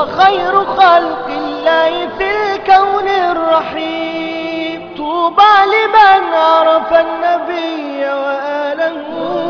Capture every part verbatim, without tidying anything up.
خير خلق الله في الكون الرحيم. طوبى لمن عرف النبي وآله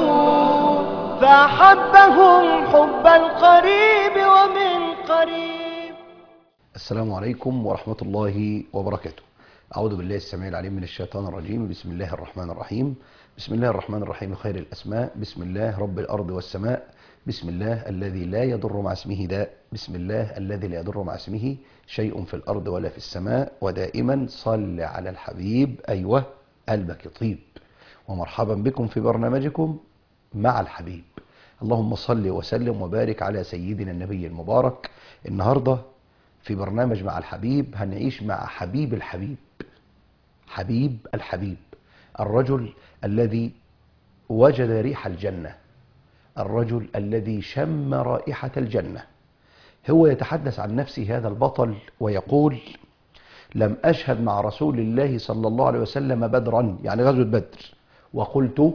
فأحبهم حب القريب ومن قريب. السلام عليكم ورحمة الله وبركاته. أعوذ بالله السميع العليم من الشيطان الرجيم. بسم الله الرحمن الرحيم. بسم الله الرحمن الرحيم خير الأسماء. بسم الله رب الأرض والسماء. بسم الله الذي لا يضر مع اسمه داء. بسم الله الذي لا يضر مع اسمه شيء في الأرض ولا في السماء. ودائما صل على الحبيب. أيوة قلبك يطيب. ومرحبا بكم في برنامجكم مع الحبيب. اللهم صل وسلم وبارك على سيدنا النبي المبارك. النهاردة في برنامج مع الحبيب هنعيش مع حبيب الحبيب، حبيب الحبيب، الرجل الذي وجد ريح الجنة، الرجل الذي شم رائحة الجنة. هو يتحدث عن نفسه هذا البطل ويقول: لم أشهد مع رسول الله صلى الله عليه وسلم بدرا، يعني غزوة بدر، وقلت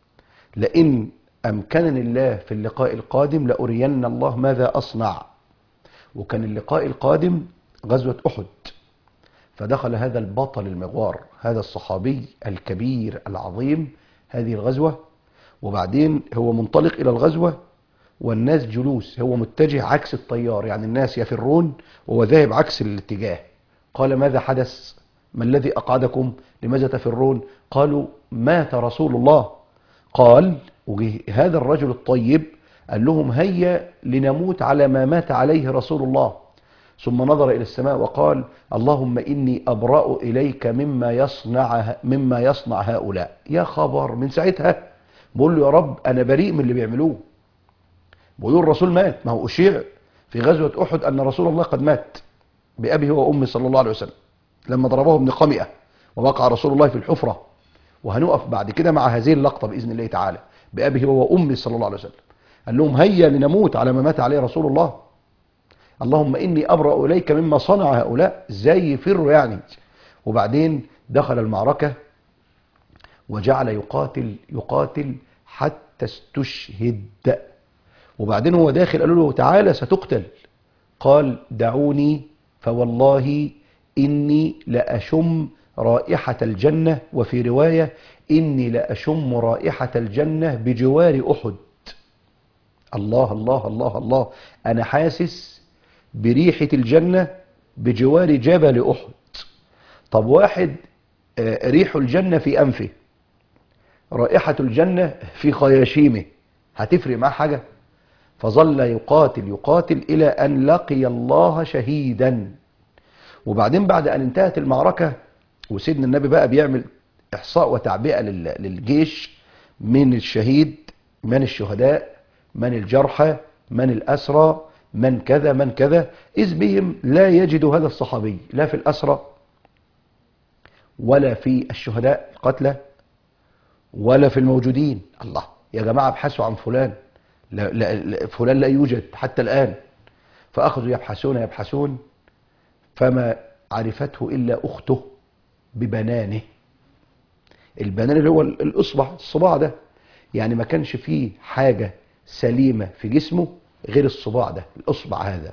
لئن أمكنني الله في اللقاء القادم لأرين الله ماذا أصنع. وكان اللقاء القادم غزوة أحد، فدخل هذا البطل المغوار، هذا الصحابي الكبير العظيم، هذه الغزوة. وبعدين هو منطلق إلى الغزوة والناس جلوس، هو متجه عكس التيار، يعني الناس يفرون وهو ذاهب عكس الاتجاه. قال: ماذا حدث؟ ما الذي أقعدكم؟ لماذا تفرون؟ قالوا: مات رسول الله. قال: وجه هذا الرجل الطيب قال لهم: هيا لنموت على ما مات عليه رسول الله. ثم نظر إلى السماء وقال: اللهم إني أبرأ إليك مما يصنع مما يصنع هؤلاء. يا خبر، من ساعتها بقول له: يا رب أنا بريء من اللي بيعملوه. بقول الرسول مات، ما هو أشيع في غزوة أحد أن رسول الله قد مات بأبيه وأمه صلى الله عليه وسلم لما ضربه ابن قمئة ووقع رسول الله في الحفرة. وهنقف بعد كده مع هذه اللقطة بإذن الله تعالى، بأبيه وأمه صلى الله عليه وسلم. قال لهم: هيا لنموت على ما مات عليه رسول الله. اللهم إني أبرأ إليك مما صنع هؤلاء. ازاي يفروا يعني؟ وبعدين دخل المعركة وجعل يقاتل يقاتل حتى استشهد. وبعدين هو داخل قالوا له: تعالى ستقتل. قال: دعوني فوالله إني لأشم رائحة الجنة. وفي رواية: إني لأشم رائحة الجنة بجوار أحد. الله الله الله الله، أنا حاسس بريحة الجنة بجوار جبل أحد. طب واحد ريح الجنة في أنفه، رائحة الجنة في خياشيمه، هتفرق معاه حاجة؟ فظل يقاتل يقاتل إلى أن لقي الله شهيدا. وبعدين بعد أن انتهت المعركة وسيدنا النبي بقى بيعمل إحصاء وتعبئة للجيش، من الشهيد، من الشهداء، من الجرحى، من الأسرى، من كذا من كذا، إذ بهم لا يجد هذا الصحابي لا في الأسرى ولا في الشهداء القتلى ولا في الموجودين. الله يا جماعة، ابحثوا عن فلان. لا لا فلان لا يوجد حتى الآن. فأخذوا يبحثون يبحثون فما عرفته إلا أخته ببنانه. البنان اللي هو الإصبع، الصباع ده، يعني ما كانش فيه حاجة سليمة في جسمه غير الصباع ده، الأصبع هذا.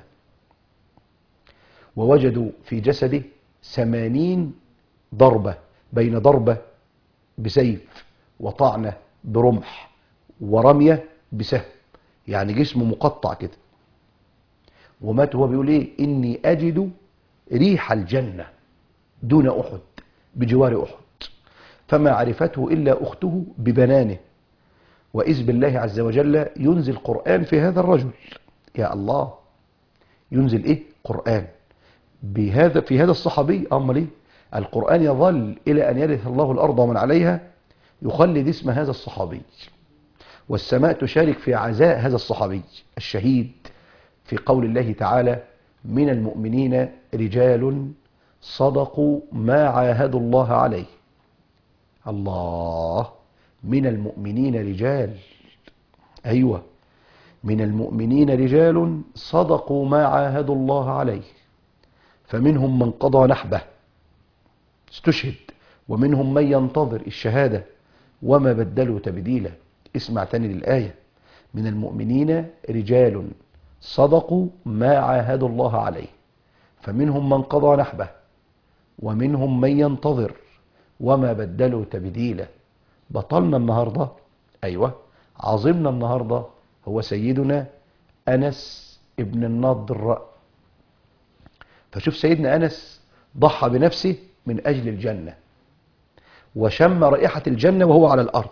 ووجدوا في جسده ثمانين ضربة، بين ضربة بسيف وطعنة برمح ورمية بسهم، يعني جسمه مقطع كده. ومات وهو بيقول ايه؟ إني أجد ريح الجنة دون أحد، بجوار أحد. فما عرفته إلا أخته ببنانه. وإذ بالله عز وجل ينزل قرآن في هذا الرجل. يا الله، ينزل إيه؟ قرآن بهذا في هذا الصحابي. أمال إيه؟ القرآن يظل إلى أن يرث الله الأرض ومن عليها، يخلد اسم هذا الصحابي. والسماء تشارك في عزاء هذا الصحابي الشهيد في قول الله تعالى: من المؤمنين رجال صدقوا ما عاهدوا الله عليه. الله، من المؤمنين رجال، أيوة، من المؤمنين رجال صدقوا ما عاهدوا الله عليه، فمنهم من قضى نحبه استشهد، ومنهم من ينتظر الشهادة وما بدلوا تبديلا. اسمع تاني للآية: من المؤمنين رجال صدقوا ما عاهدوا الله عليه، فمنهم من قضى نحبه ومنهم من ينتظر وما بدلوا تبديلا. بطلنا النهاردة، أيوة عظمنا النهاردة هو سيدنا أنس ابن النضر. فشوف سيدنا أنس ضحى بنفسه من أجل الجنة، وشم رائحة الجنة وهو على الأرض.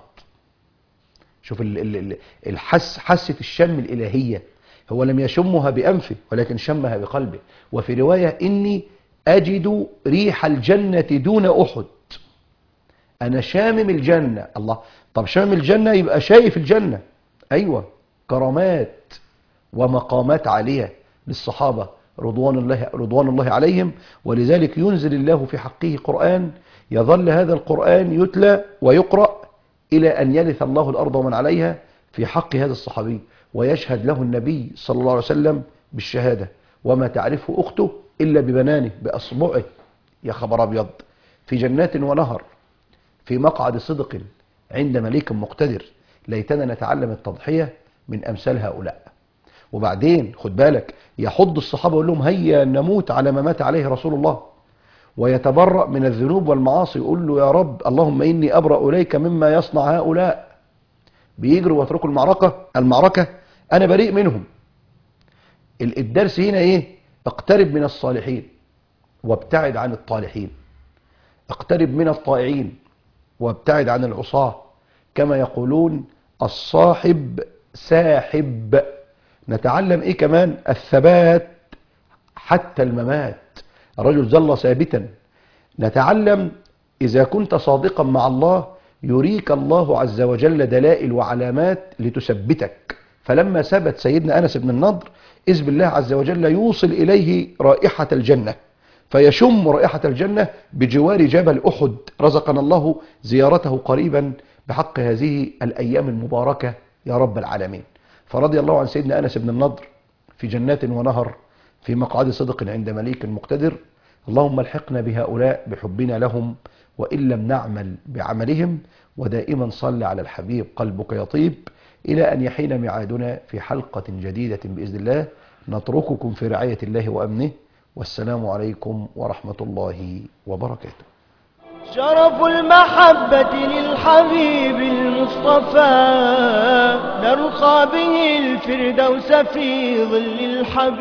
شوف الحس، حاسة الشم الإلهية، هو لم يشمها بأنفه ولكن شمها بقلبه. وفي رواية إني أجد ريح الجنة دون أحد، أنا شامم الجنة. الله، طب شامم الجنة يبقى شايف الجنة. أيوة، كرامات ومقامات عالية للصحابة رضوان الله, رضوان الله عليهم. ولذلك ينزل الله في حقه قرآن، يظل هذا القرآن يتلى ويقرأ إلى أن يرث الله الأرض ومن عليها في حق هذا الصحابي، ويشهد له النبي صلى الله عليه وسلم بالشهادة، وما تعرفه أخته إلا ببنانه بأصبعه. يا خبر أبيض، في جنات ونهر، في مقعد صدق عند مليك مقتدر. ليتنا نتعلم التضحية من أمثال هؤلاء. وبعدين خد بالك، يحض الصحابة ويقول لهم هيا نموت على ما مات عليه رسول الله، ويتبرأ من الذنوب والمعاصي، يقول له يا رب اللهم إني أبرأ إليك مما يصنع هؤلاء. بيجروا ويتركوا المعركة المعركة أنا بريء منهم. الدرس هنا إيه؟ اقترب من الصالحين وابتعد عن الطالحين، اقترب من الطائعين وابتعد عن العصاة. كما يقولون الصاحب ساحب. نتعلم إيه كمان؟ الثبات حتى الممات، الرجل ظل ثابتا. نتعلم إذا كنت صادقا مع الله يريك الله عز وجل دلائل وعلامات لتثبتك. فلما ثبت سيدنا أنس بن النضر، إذ بالله عز وجل يوصل إليه رائحة الجنة، فيشم رائحة الجنة بجوار جبل أحد. رزقنا الله زيارته قريبا بحق هذه الأيام المباركة يا رب العالمين. فرضي الله عن سيدنا أنس بن النضر في جنات ونهر، في مقعد صدق عند مليك مقتدر. اللهم الحقنا بهؤلاء بحبنا لهم وإن لم نعمل بعملهم. ودائما صل على الحبيب قلبك يطيب، إلى أن يحين ميعادنا في حلقة جديدة بإذن الله. نترككم في رعاية الله وأمنه، والسلام عليكم ورحمة الله وبركاته. شرف المحبة للحبيب المصطفى، نرقى به الفردوس في ظل الحبيب.